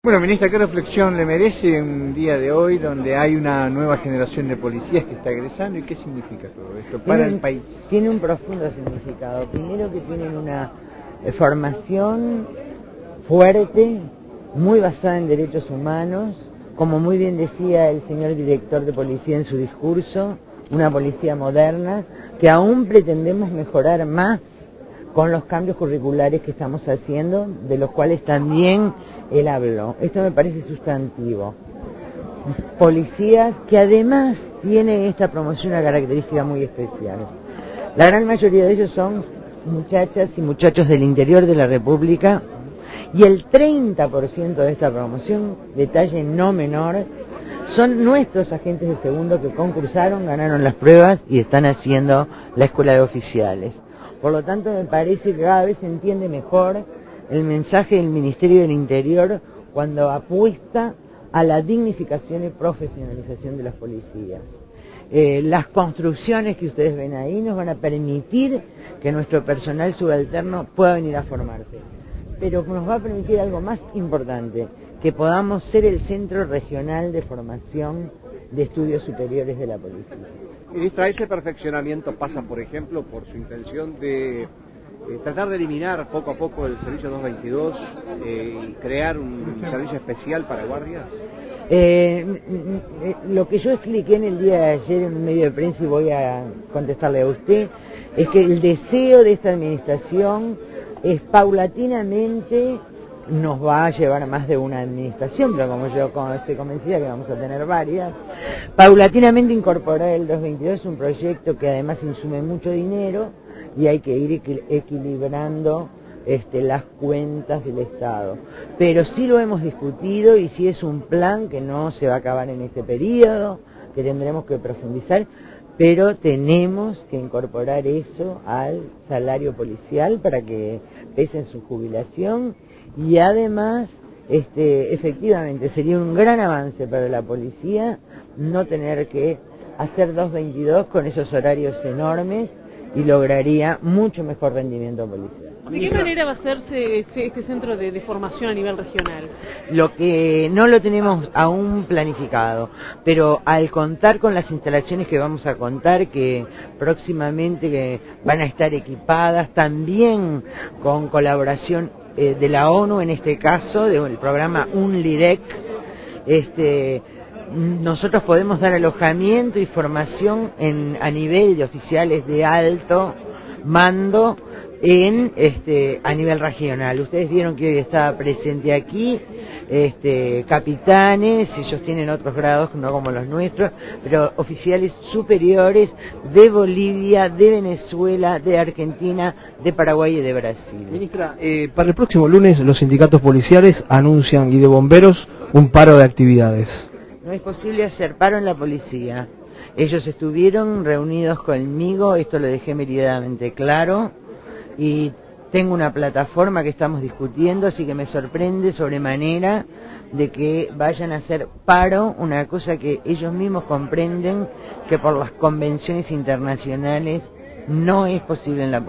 Bueno, ministra, ¿qué reflexión le merece un día de hoy donde hay una nueva generación de policías que está egresando y qué significa todo esto para el país? Tiene un profundo significado. Primero que tienen una formación fuerte, muy basada en derechos humanos, como muy bien decía el señor director de policía en su discurso, una policía moderna, que aún pretendemos mejorar más con los cambios curriculares que estamos haciendo, de los cuales también él habló. Esto me parece sustantivo. Policías que además tienen esta promoción una característica muy especial. La gran mayoría de ellos son muchachas y muchachos del interior de la República, y el 30% de esta promoción, detalle no menor, son nuestros agentes de segundo que concursaron, ganaron las pruebas y están haciendo la escuela de oficiales. Por lo tanto, me parece que cada vez se entiende mejor el mensaje del Ministerio del Interior cuando apuesta a la dignificación y profesionalización de las policías. Las construcciones que ustedes ven ahí nos van a permitir que nuestro personal subalterno pueda venir a formarse, pero nos va a permitir algo más importante, que podamos ser el centro regional de formación de estudios superiores de la policía. Ministra, ese perfeccionamiento pasa, por ejemplo, por su intención de tratar de eliminar poco a poco el servicio 222 y crear un servicio especial para guardias. Lo que yo expliqué en el día de ayer en un medio de prensa, y voy a contestarle a usted, es que el deseo de esta administración es paulatinamente, nos va a llevar a más de una administración, pero como yo estoy convencida que vamos a tener varias, paulatinamente incorporar el 222. Es un proyecto que además insume mucho dinero y hay que ir equilibrando las cuentas del Estado. Pero sí lo hemos discutido y sí es un plan que no se va a acabar en este periodo, que tendremos que profundizar, pero tenemos que incorporar eso al salario policial para que pese en su jubilación, y además efectivamente sería un gran avance para la policía no tener que hacer 222 con esos horarios enormes, y lograría mucho mejor rendimiento policial. ¿De qué manera va a hacerse este centro de formación a nivel regional? Lo que no lo tenemos aún planificado, pero al contar con las instalaciones que vamos a contar, que próximamente que van a estar equipadas, también con colaboración de la ONU, en este caso, del programa UNLIREC, nosotros podemos dar alojamiento y formación a nivel de oficiales de alto mando a nivel regional. Ustedes vieron que hoy estaba presente aquí capitanes, ellos tienen otros grados, no como los nuestros, pero oficiales superiores de Bolivia, de Venezuela, de Argentina, de Paraguay y de Brasil. Ministra, para el próximo lunes los sindicatos policiales anuncian, y de bomberos, un paro de actividades. No es posible hacer paro en la policía. Ellos estuvieron reunidos conmigo, esto lo dejé meridamente claro, y tengo una plataforma que estamos discutiendo, así que me sorprende sobremanera de que vayan a hacer paro, una cosa que ellos mismos comprenden que por las convenciones internacionales no es posible en la